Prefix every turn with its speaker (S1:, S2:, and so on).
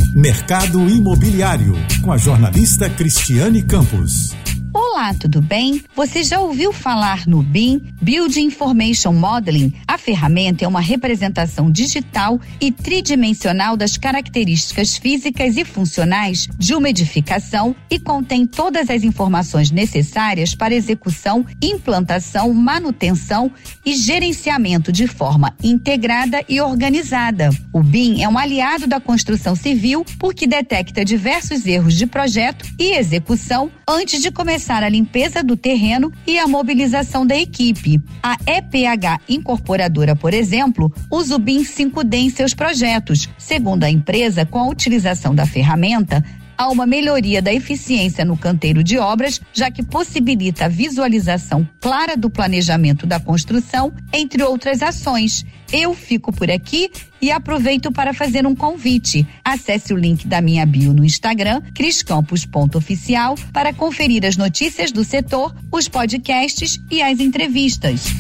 S1: Mercado Imobiliário, com a jornalista Cristiane Campos.
S2: Olá, tudo bem? Você já ouviu falar no BIM, Building Information Modeling? A ferramenta é uma representação digital e tridimensional das características físicas e funcionais de uma edificação e contém todas as informações necessárias para execução, implantação, manutenção e gerenciamento de forma integrada e organizada. O BIM é um aliado da construção civil porque detecta diversos erros de projeto e execução antes de começar a limpeza do terreno e a mobilização da equipe. A EPH Incorporadora, por exemplo, usa o BIM 5D em seus projetos. Segundo a empresa, com a utilização da ferramenta, há uma melhoria da eficiência no canteiro de obras, já que possibilita a visualização clara do planejamento da construção, entre outras ações. Eu fico por aqui e aproveito para fazer um convite. Acesse o link da minha bio no Instagram, criscampos.oficial, para conferir as notícias do setor, os podcasts e as entrevistas.